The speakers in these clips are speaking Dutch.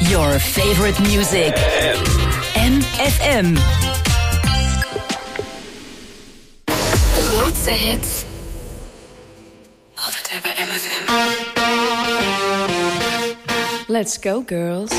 Your favorite music. MFM. Grootste hits. Altijd hebben MFM. Let's go, girls.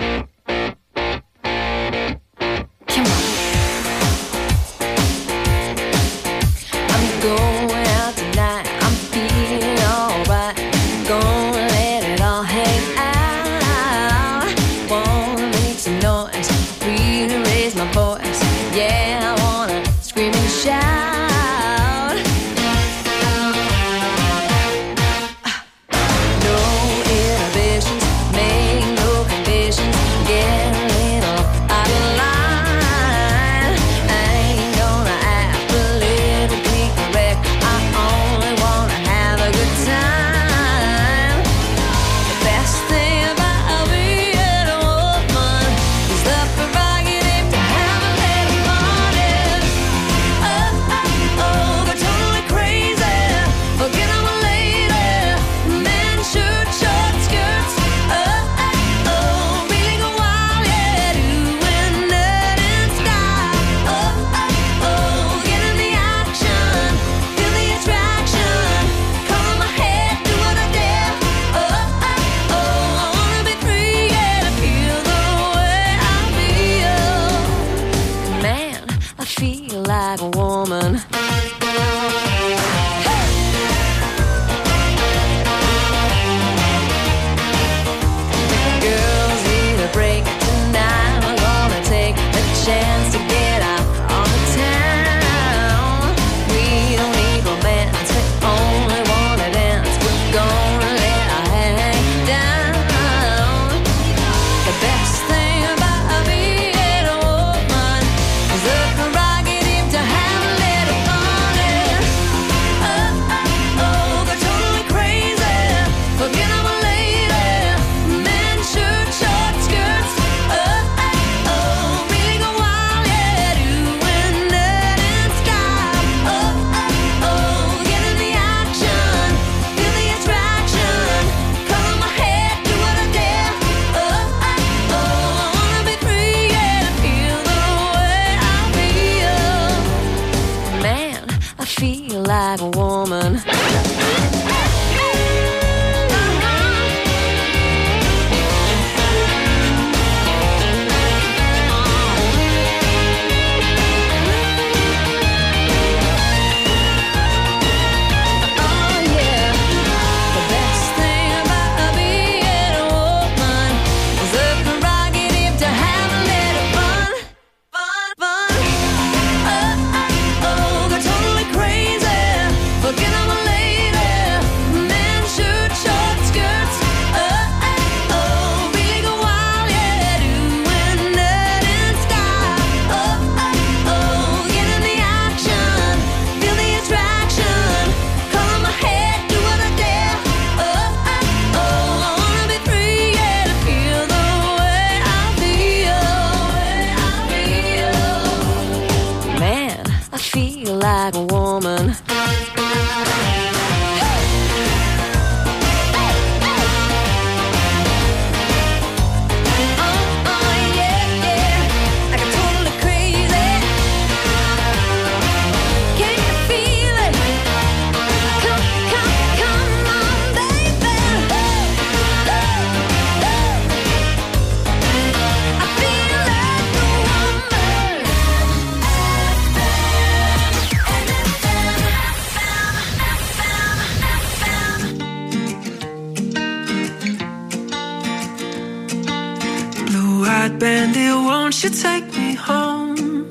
Bandit, won't you take me home?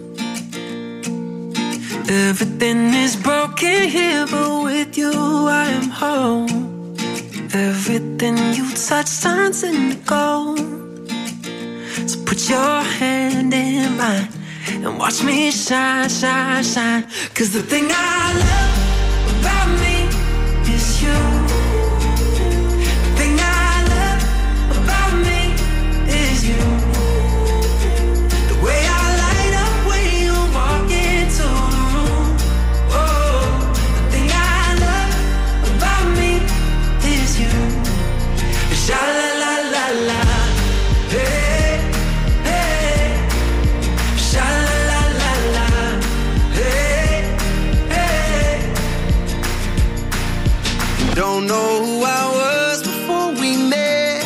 Everything is broken here, but with you I am home. Everything you touch turns into gold. So put your hand in mine and watch me shine, shine, shine. 'Cause the thing I love about me is you. The thing I love about me is you. Sha la la la la, hey. don't know who I was before we met.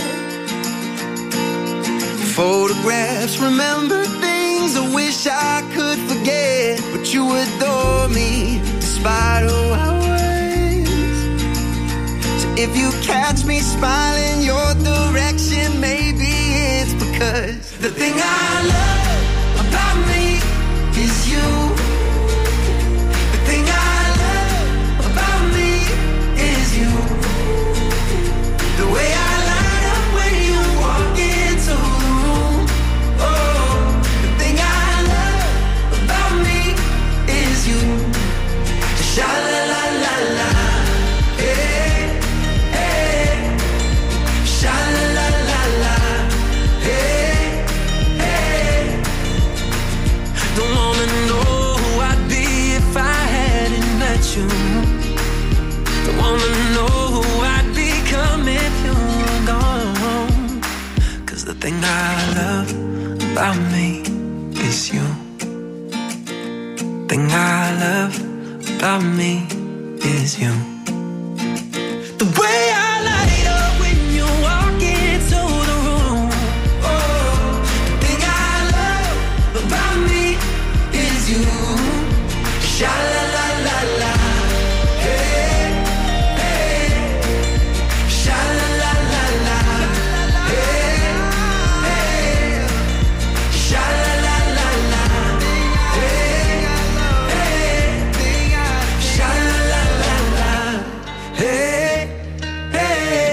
Photographs, remember things I wish I could forget. But you adore me despite who I was. So if you catch me smiling your direction, maybe it's because the thing I love about me is you. The thing I love about me is you. The way I light up when you walk into the room. Oh, the thing I love about me is you. Sha la la la la, hey, hey. Sha la la la la, hey, hey. Don't wanna know who I'd be if I hadn't met you. Don't wanna know who I'd become if you were gone. 'Cause the thing I love about me is you. Thing I love about me is you. The way I light up when you walk into the room. Oh, the thing I love about me is you. Sha la la la la, hey, hey. Sha la la la la, hey, hey. Sha la la la la, hey, hey. Sha la la la la, hey, hey.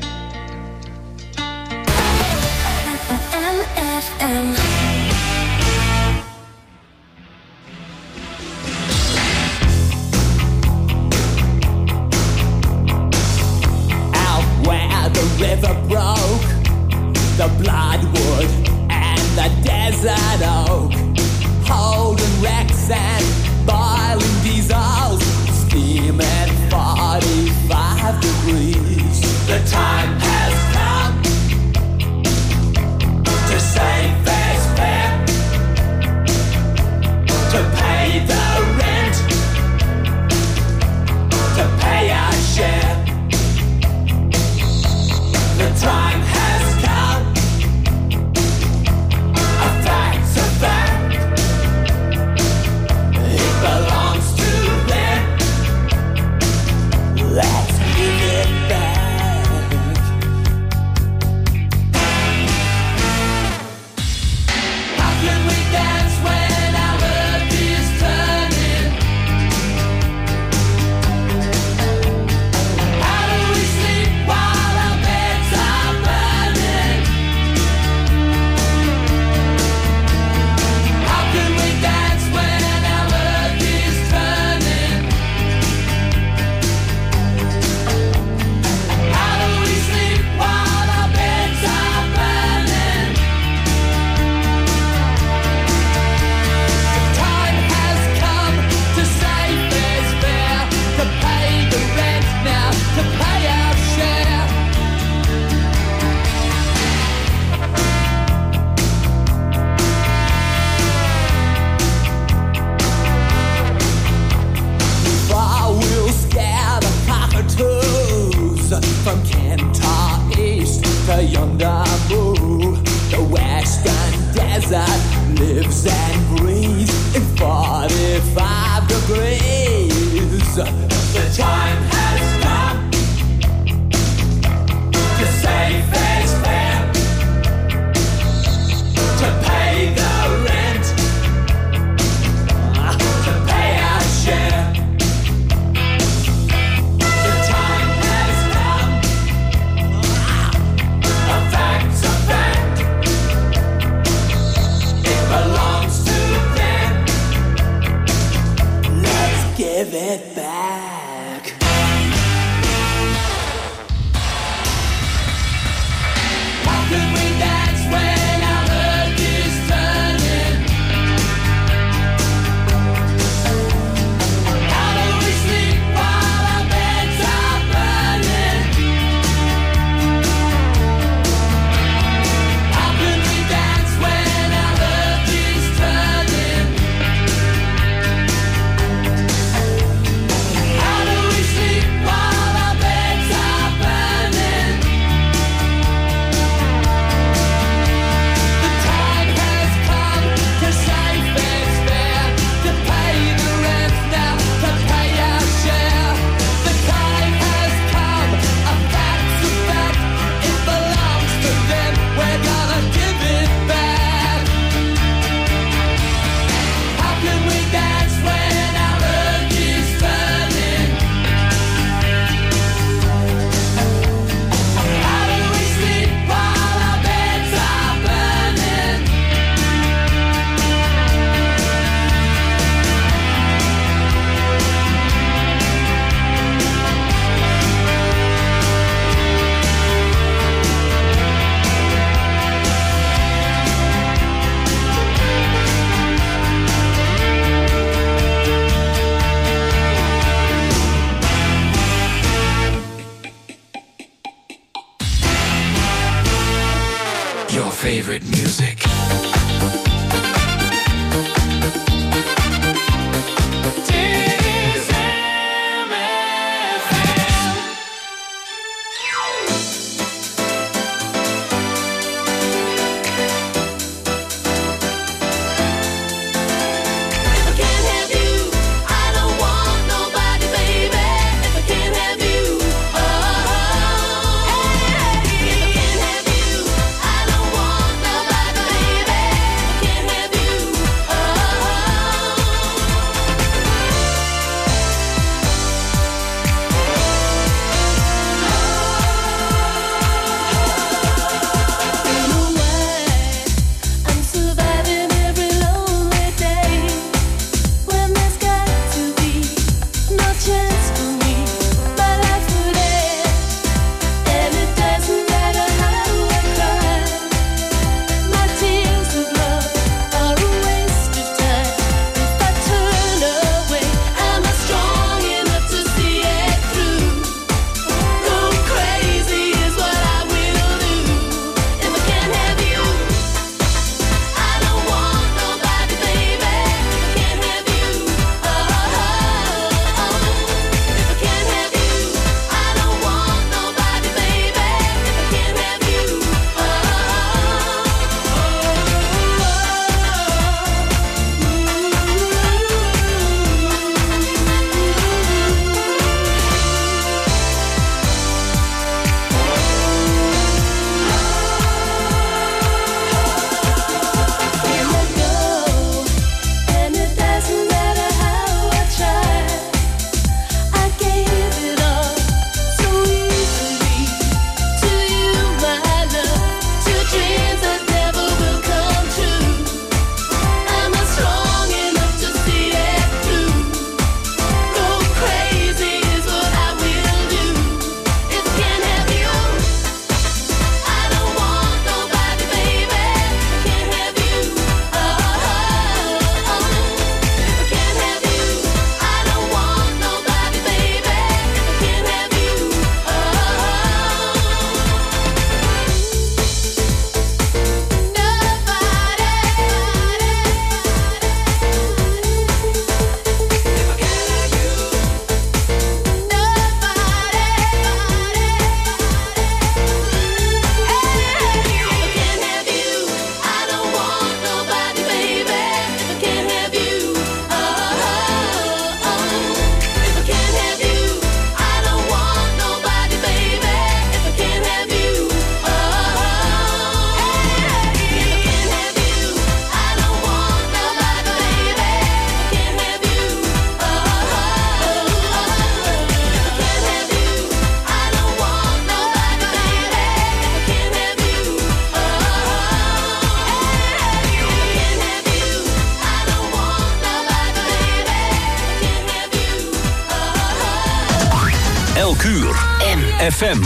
MFM. Out where the river broke, the bloodwood and the desert oak, holding wrecks and boiling diesels, steaming 45 degrees. The time has come to save this fare, to pay the rent, to pay our share. The time has come, a fact's a fact. It belongs to them. Let's give it back. How can we dance when our earth is turning? How do we sleep while our beds are burning? How can we dance when our earth is turning? How do we sleep while our beds are burning? The time has come to save this fare, to pay the rent now, to pay our share. I will scare the cockatoos from Kentar East to yonder moon. The western desert lives and breathes in 45 degrees. The time has come to save this fare, to pay the rent, to pay our share. The time has come, a fact's a fact. It belongs to them. Let's give it back. How can we dance when our earth is turning? How do we sleep while our beds are burning? How can we dance when our earth is turning? How do favorite music. FM.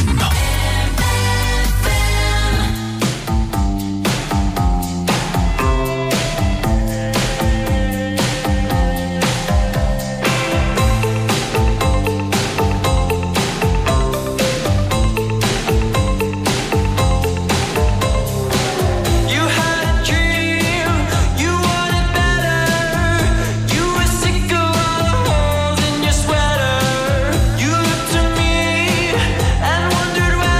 Wondered where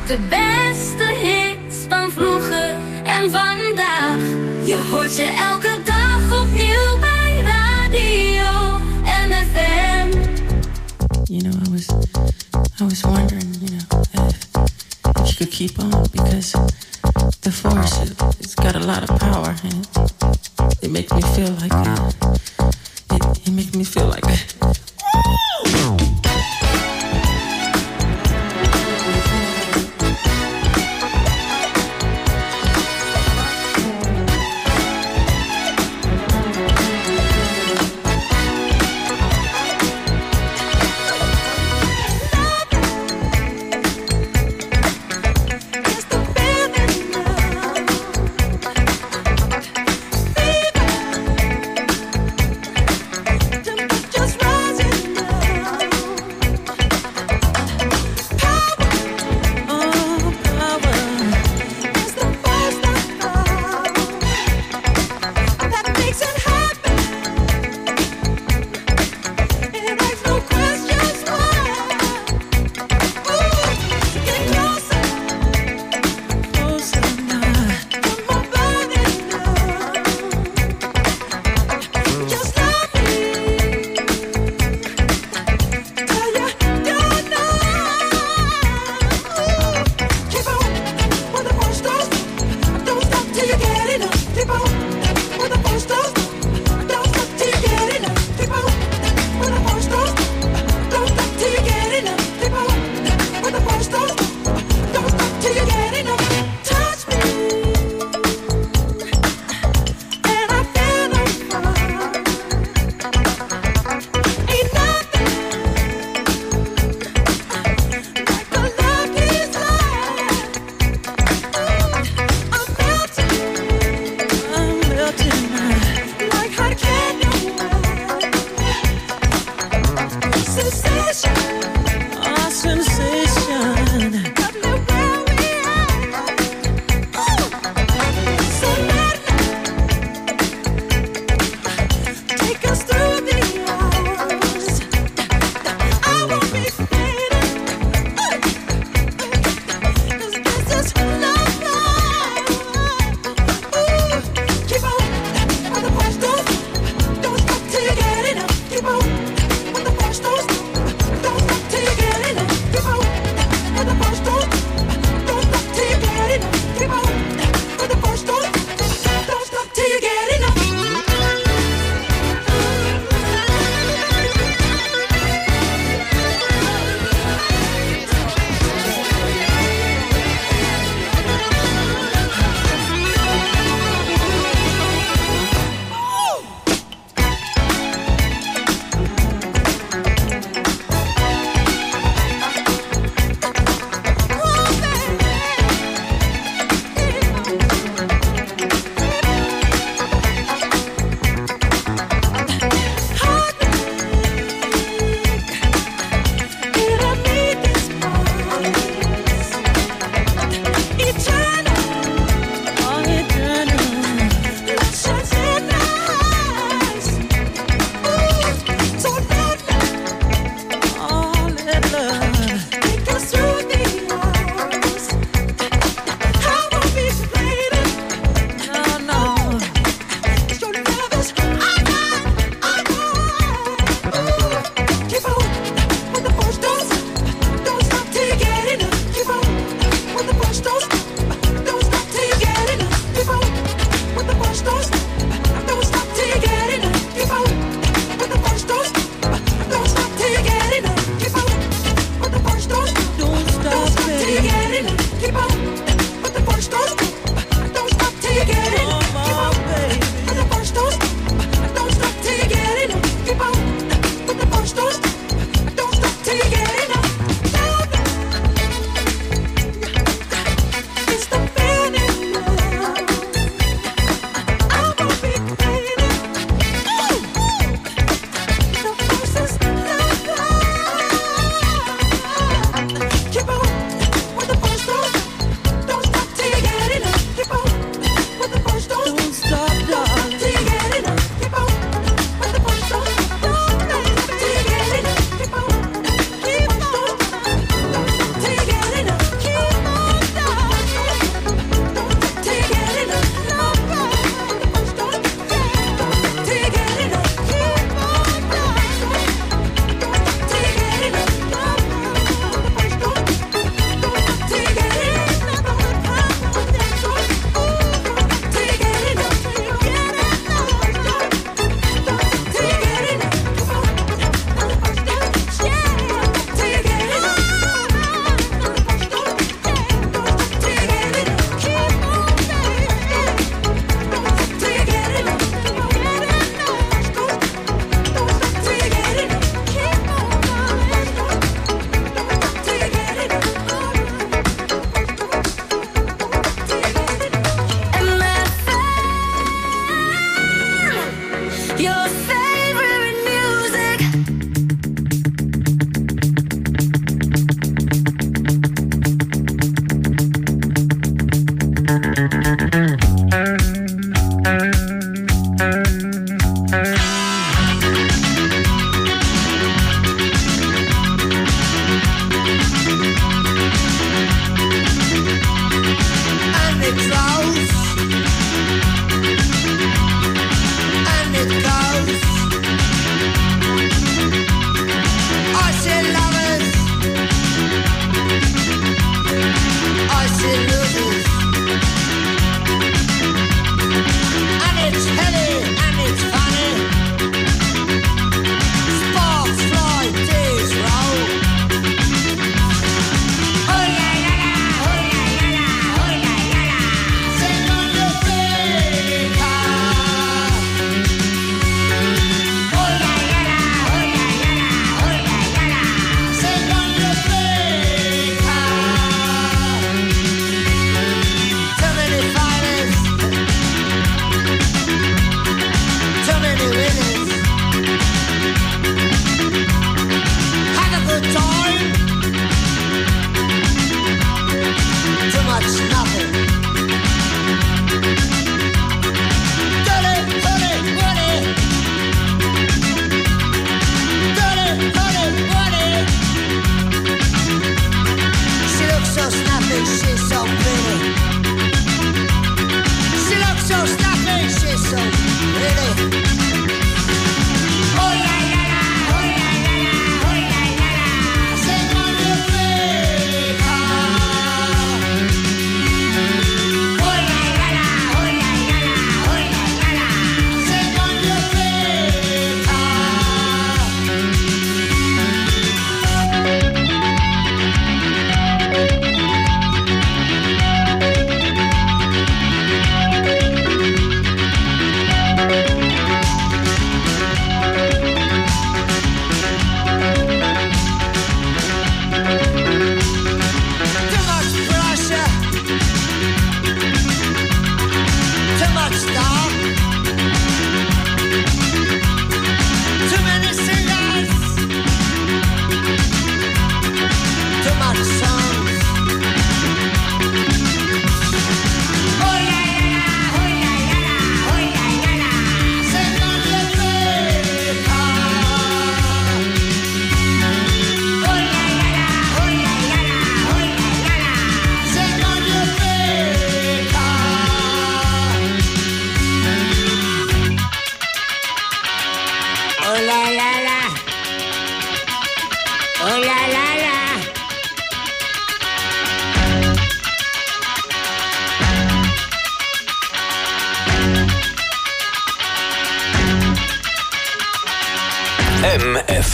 De beste hits van vroeger en vandaag. Je hoort ze elke dag opnieuw bij Radio MFM. You know, I was wondering, you know, if you could keep on, because the force, it's got a lot of power, and it makes me feel like it makes me feel like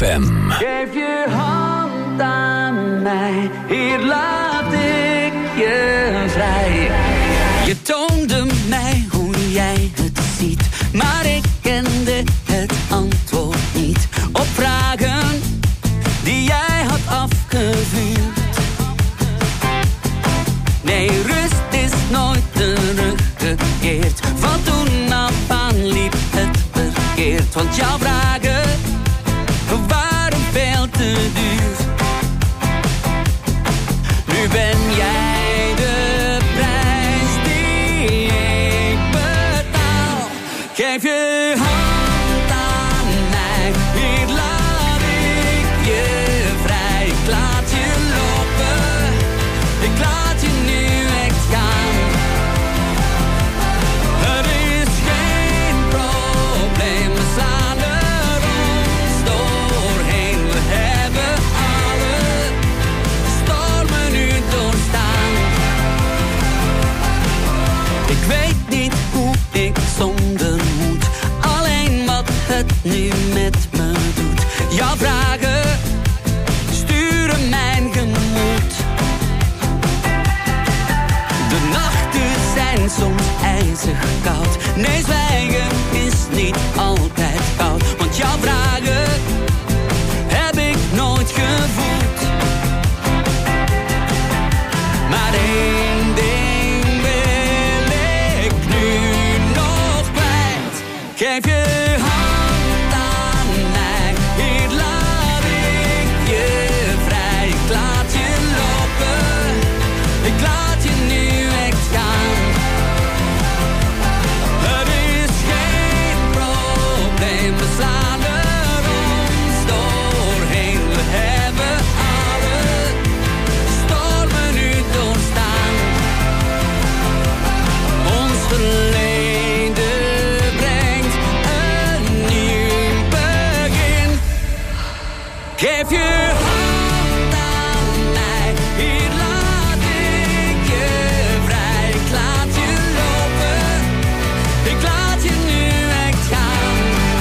FM. Geef je hand aan mij, hier laat ik je vrij. Je toonde mij hoe jij het ziet, maar ik kende het antwoord niet op vragen die jij had afgevuurd. Nee, rust is nooit teruggekeerd. Van toen af aan liep het verkeerd, want jouw vragen waren veel te duur. Nu ben jij de prijs die ik betaal. Geef je hand aan mij, hier laat ik je vrij. Ik laat je lopen, ik laat je nu echt gaan. Er is geen probleem, we slaan er ons doorheen. We hebben alle stormen nu doorstaan. Ik weet niet hoe ik zonder moet, alleen wat het nu met me doet. Jouw vragen sturen mijn gemoed. De nachten zijn soms ijzig koud. Nee, zwijgen is niet altijd koud, want jouw vragen heb ik nooit gevoeld. Maar één ding wil ik nu nog kwijt. Geef je hand aan mij, hier laat ik je vrij. Ik laat je lopen, ik laat je nu echt gaan. Er is geen probleem, we slaan er ons doorheen. We hebben alle stormen nu doorstaan. Ons verleden brengt een nieuw begin. Geef je hand aan mij, hier laat ik je vrij. Ik laat je lopen, ik laat je nu echt gaan.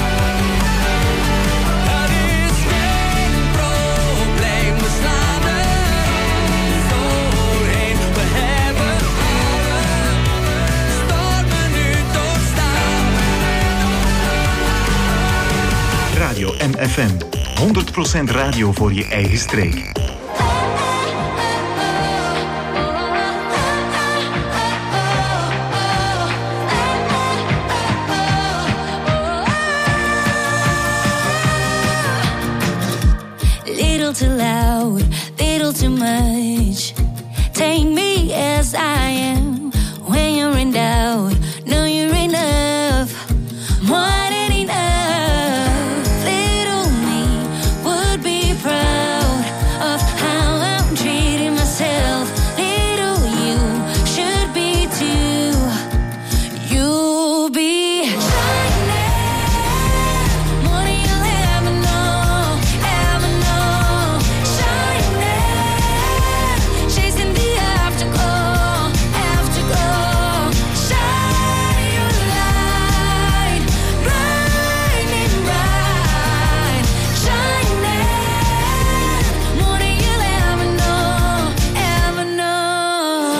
Er is geen probleem, we slaan er ons doorheen. We hebben alle stormen nu doorstaan. Radio MFM. 100% radio voor je eigen streek. Little too loud, little too much. Take me as I am. When you're in doubt, know you're enough. More than enough. Little me would be proud of how I'm treating myself. Little you should be too. You'll be shining more than you'll ever know, ever know. Shining, chasing the afterglow, afterglow. Shine your light, burning bright. Shining more than you'll ever know, ever know.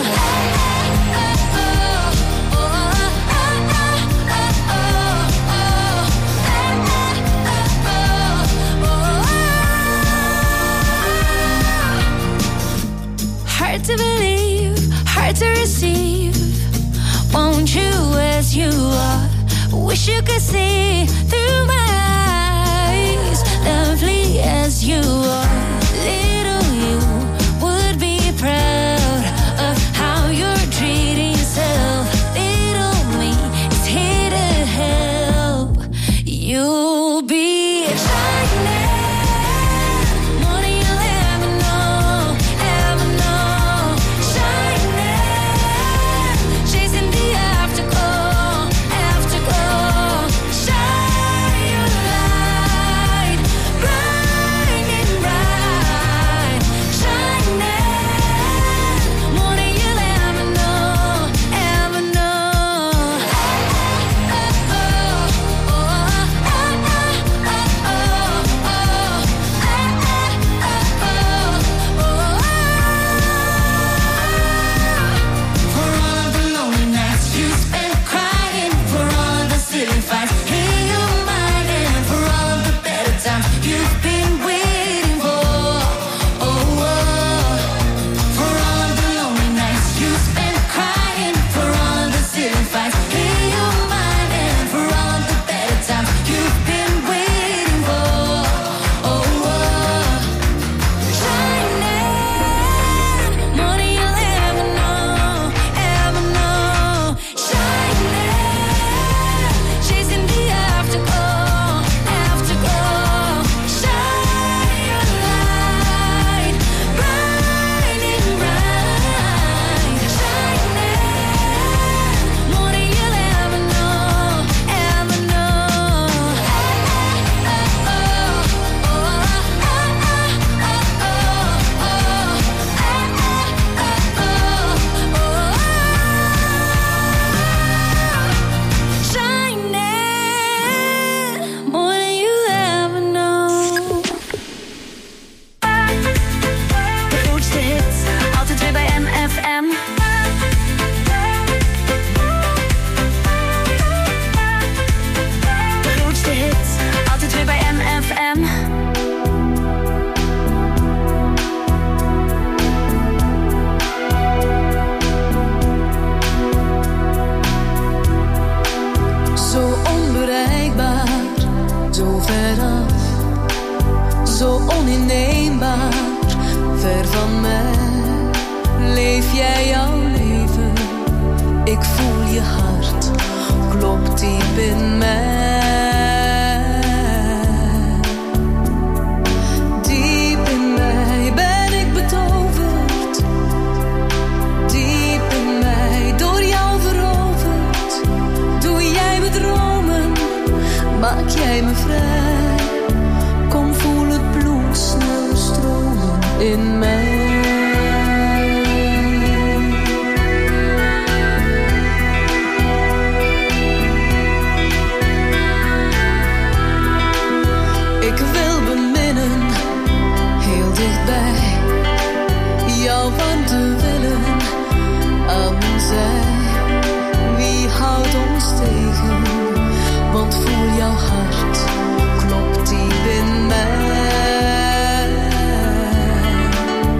Hard to believe, hard to receive. Won't you as you are? Wish you could see through my eyes. Lovely as you are. Little you would be proud of how you're treating yourself. Little me is here to help. You'll be shining more than you'll ever know, ever know. Shining, chasing the afterglow, afterglow. Shine you've been waiting for. Oh, for all the lonely nights you spent crying, for all the silly fights in your mind, and for all the better times you've been waiting for. Oh, shining, more than you'll ever know, ever know. Shining, chasing the afterglow, afterglow. Shine your light, burning bright. Shining, more than you'll ever know, ever know. Shining, more than you'll ever know. De grootste hits, altijd weer bij MFM. De grootste hits, altijd weer bij MFM. Zo onbereikbaar, zo veraf, zo oninneembaar, ver van mij. Leef jij jouw leven, ik voel je hart, klopt diep in mij. Diep in mij ben ik betoverd, diep in mij door jou veroverd. Doe jij me dromen, maak jij me vrij. Kom voel het bloed snel stromen in mij. Ik wil beminnen, heel dichtbij. Jouw warmte willen aan mijn zij. Wie houdt ons tegen? Want voel jouw hart, klopt diep in mij.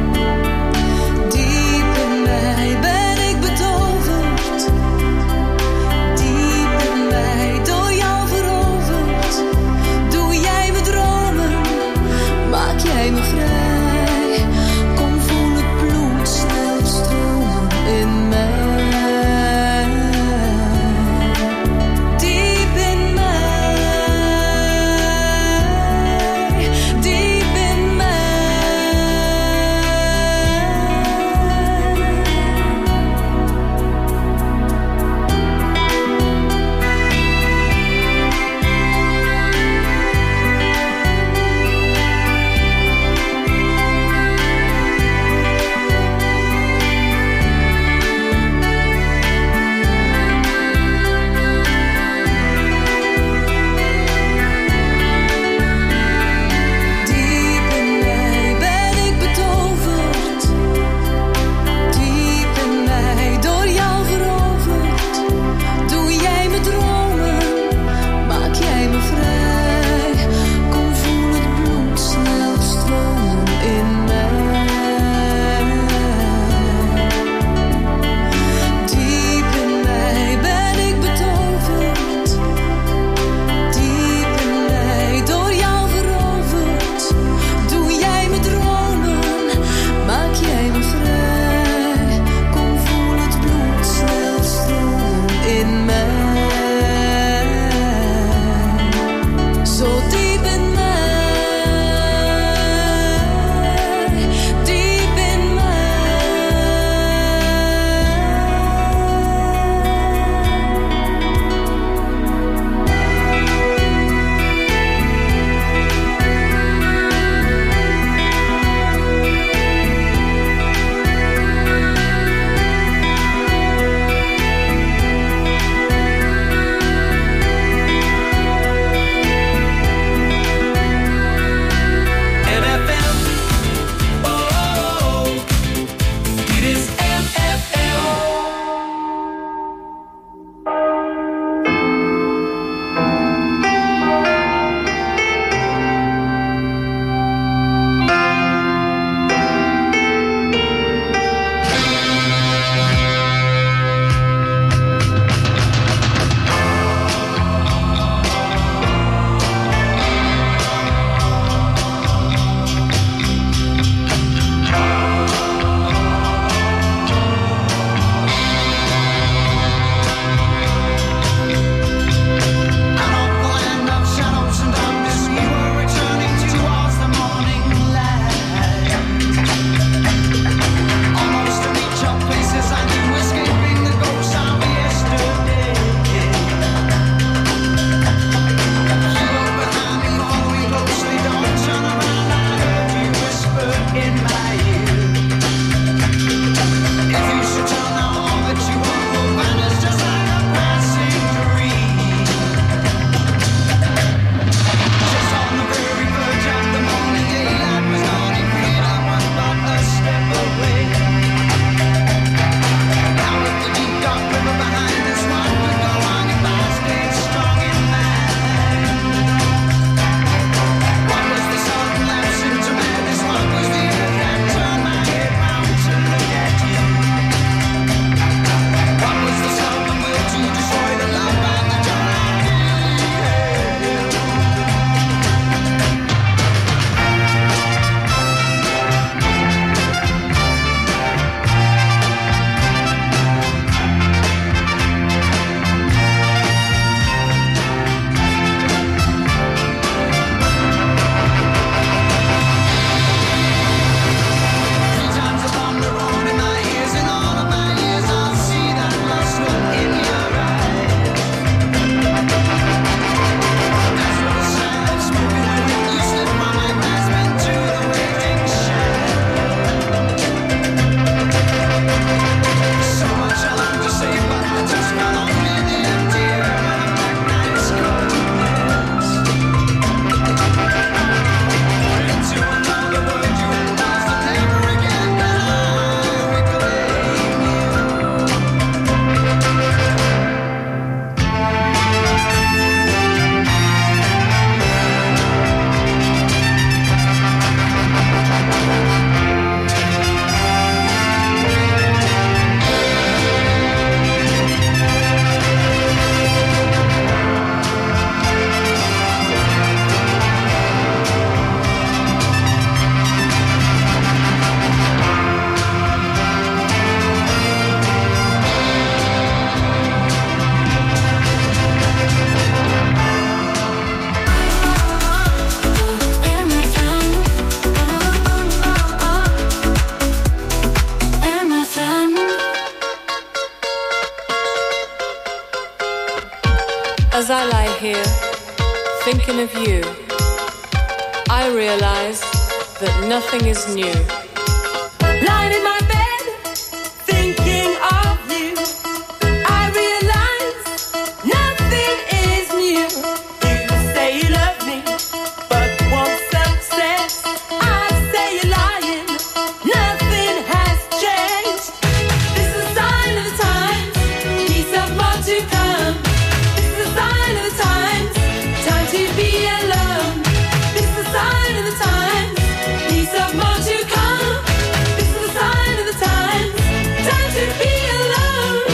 thinking of you, I realize that nothing is new. Lying in my bed, thinking of you, I realize nothing is new. You say you love me, but want success. I say you're lying, nothing has changed. This is a sign of the times, peace of more to come. This is a sign of the times, time to be alone. This is a sign of the times, peace of more to come. This is a sign of the times, time to be alone.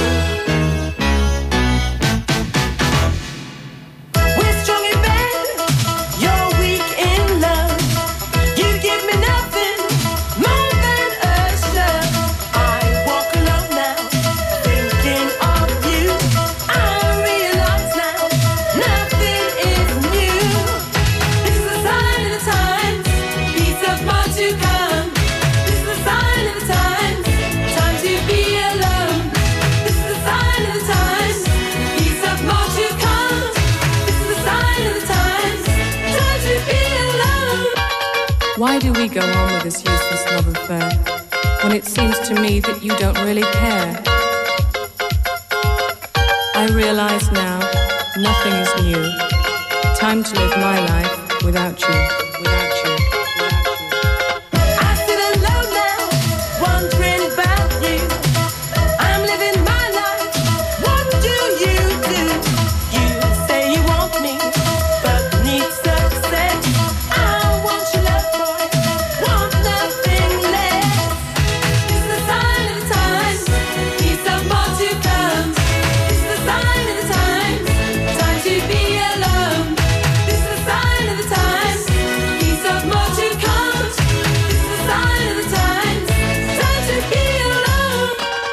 We're strong in bed, you're weak in love. You give me nothing more than a shove. I walk alone now, thinking of you. I realize now, nothing is new. This is a sign of the times, peace of more to come. This is a sign of the times, time to be alone. This is a sign of the times, peace of more to come. This is a sign of the times, time to be alone. Why do we go on with this useless love affair when it seems to me that you don't really care? I realize now nothing is new. Time to live my life without you, without you, without you. I sit alone now, wondering about you. I'm living my life, what do you do? You say you want me, but need success. I want your love, boy, want nothing less. This is a sign of the times, peace of more to come. This is a sign of the times, time to be alone. This is a sign of the times, peace of more to come. This is a sign of the times, time to be alone.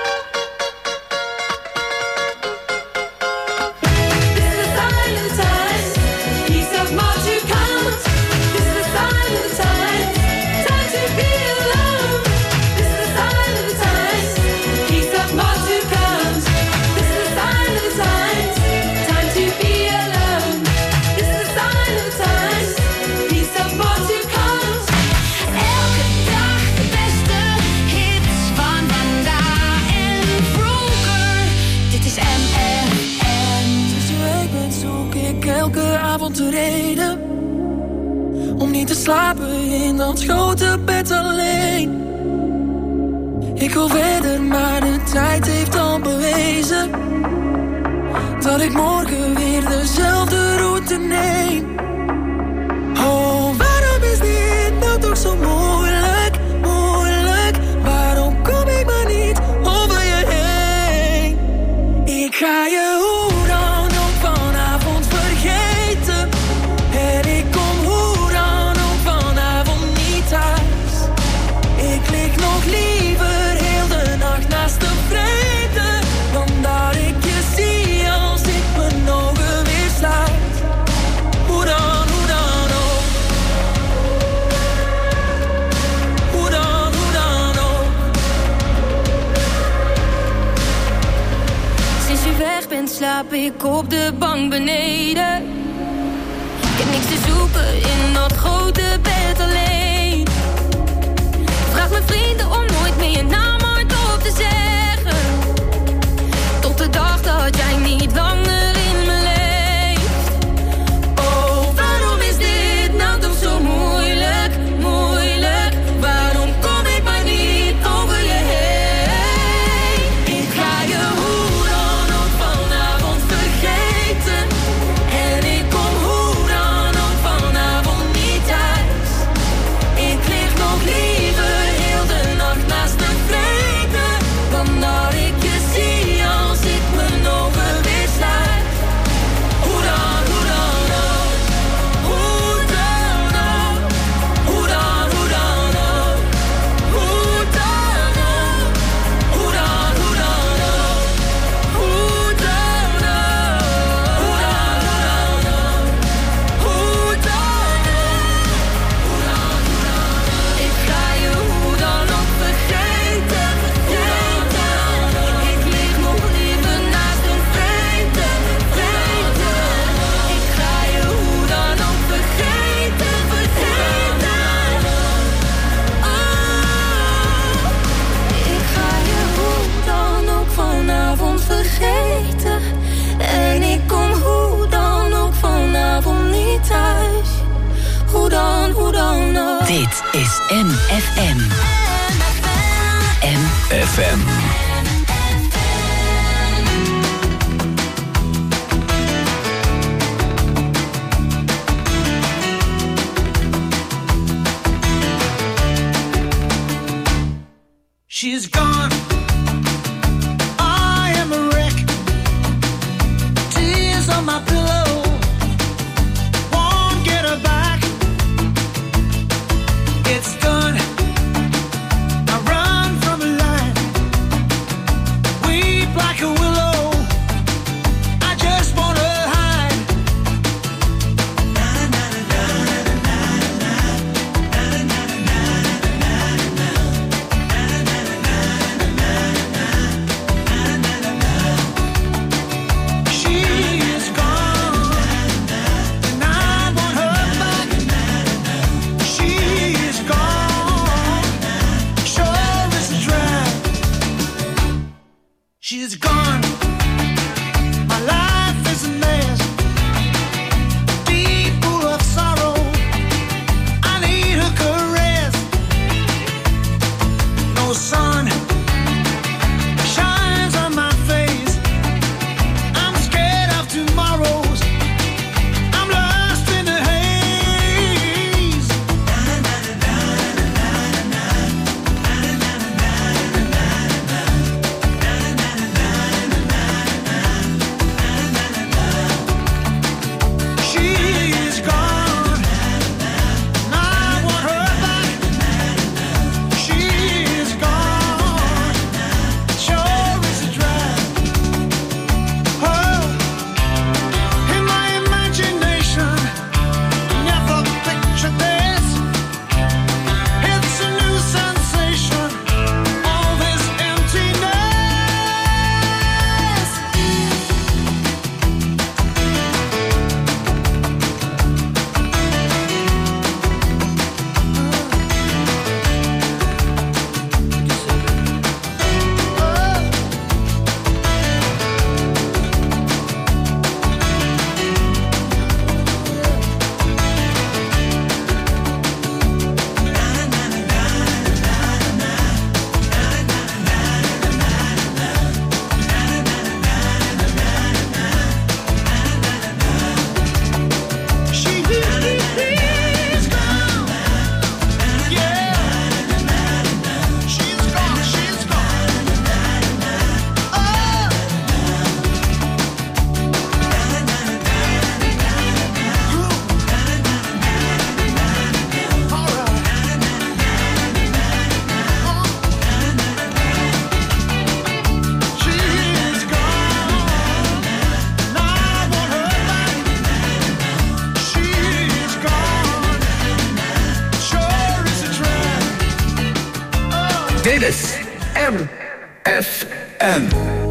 This is a sign of the times, peace of more to come. This is a sign of the times, time to be alone. This is a sign of the times, peace of more to come. This is a sign of the times, time to be alone. This is a sign of the times, peace of more to come. Elke dag de beste hits van vandaag en vroeger. Dit is MFM. Sinds je weg bent zoek ik elke avond de reden om niet te slapen in dat grote bed alleen. Ik wil verder, maar de tijd heeft al bewezen dat ik morgen weer dezelfde route neem. Oh, waarom is dit nou toch zo moeilijk, moeilijk? Waarom kom ik maar niet over je heen? Ik ga je hoe dan ook vanavond vergeten. En ik kom hoe dan ook vanavond niet thuis. Ik lig nog liever heel de nacht naast de vreemde dan dat ik je zie als ik mijn ogen weer sluit. Hoe dan ook. Hoe dan ook. Sinds je weg bent slaap ik op de bank beneden. Ik heb niks te zoeken in dat grote bed alleen. Vraag mijn vrienden om nooit meer je naam hardop te zeggen. Tot de dag dat jij niet langer in me leeft. Oh, waarom is dit nou toch zo moeilijk, moeilijk? Waarom kom ik maar niet over je heen? Ik ga je hoe dan ook vanavond vergeten. En ik kom hoe dan ook vanavond niet thuis. is MFM. MFM. She's gone. I am a wreck. Tears on my pillow. Won't get her back. It's done. I run from a line. Weep like a willow. I just want to hide. Na na na na na na na na na na. She's gone. My life is a mess. Deep pool of sorrow. I need a caress. No sun shines on my face. I'm scared of tomorrows. I'm lost in the haze. She's gone. I want her back. She's gone. Sure is a drag. Oh, in my imagination, never pictured this. It's a new sensation. All this emptiness. She's gone. Yeah. She's gone. She's gone. Oh. She's gone. I want her back. She's gone. Sure is a drag. Dit is MFM.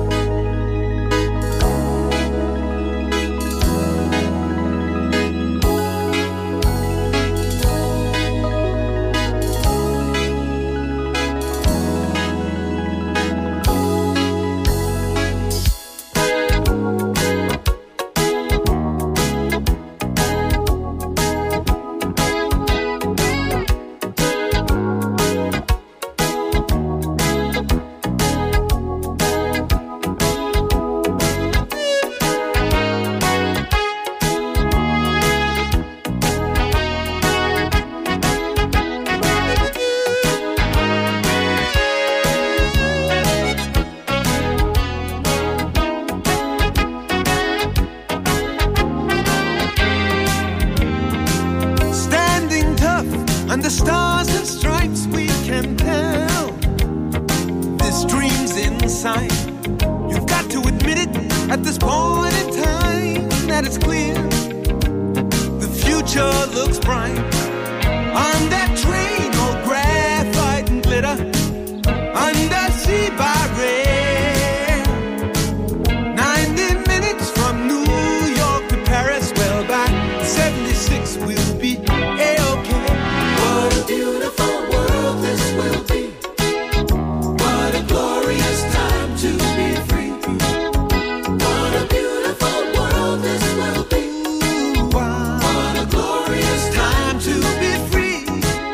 Standing tough under stars and stripes, we can tell this dream's inside. You've got to admit it at this point in time that it's clear the future looks bright. On that train, all graphite and glitter, undersea by rail. 90 minutes from New York to Paris, well, by 76 we'll be A-okay. What a beautiful world this will be. What a glorious time to be free. What a beautiful world this will be. What a glorious time to be free.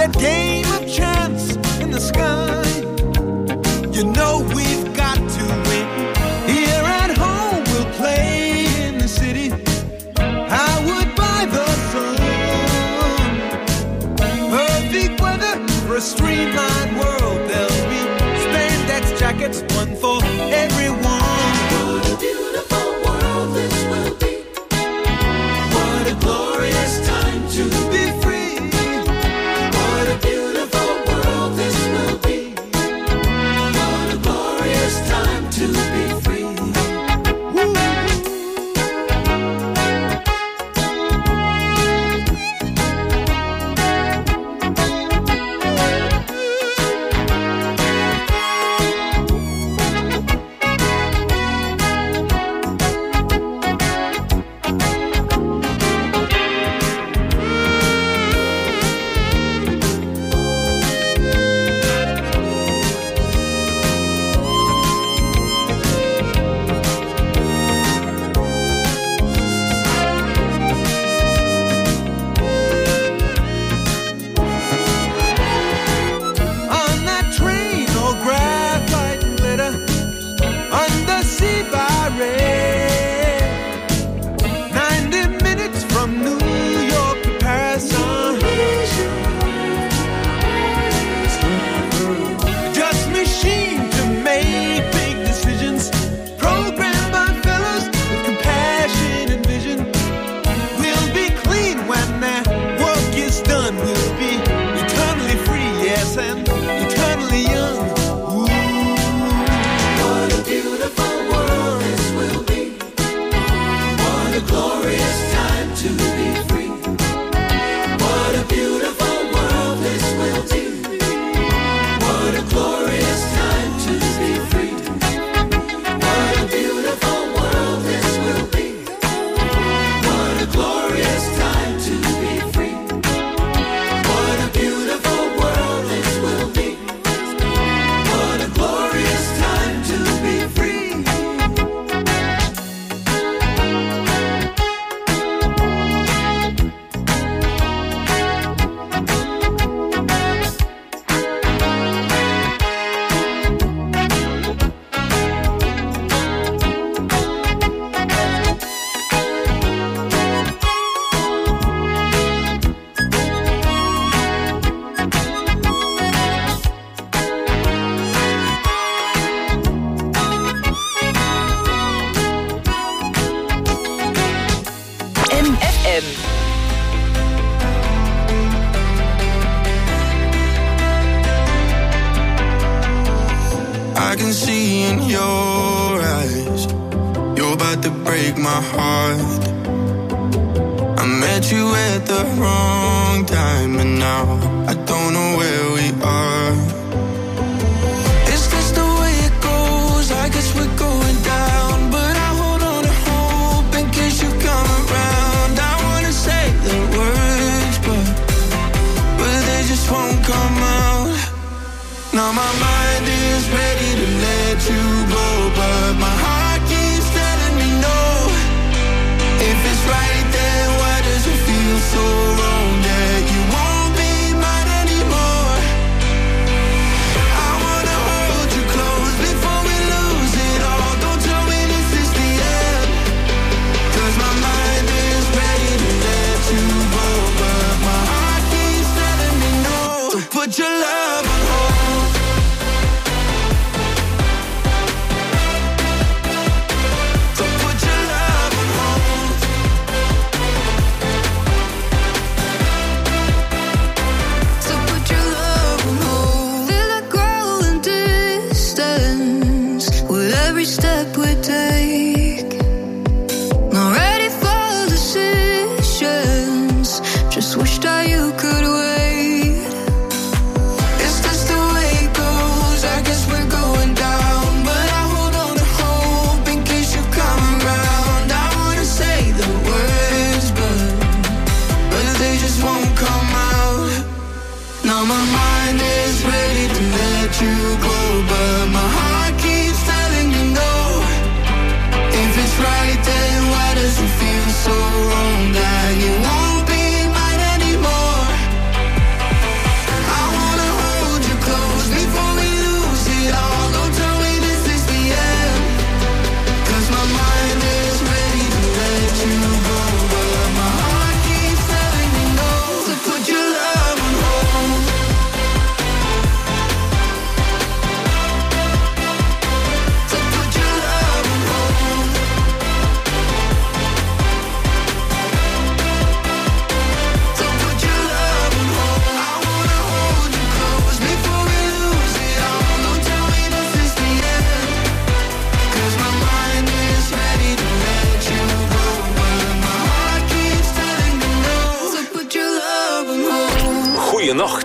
that game of chance in the sky. You know we've got to win. Here at home we'll play in the city. I would buy the sun. Perfect weather for a streamlined world. There'll be spandex jackets, one for everyone. What a beautiful world this will be. What a glorious time to be free. What a beautiful world this will be. What a glorious time to be free.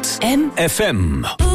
MFM.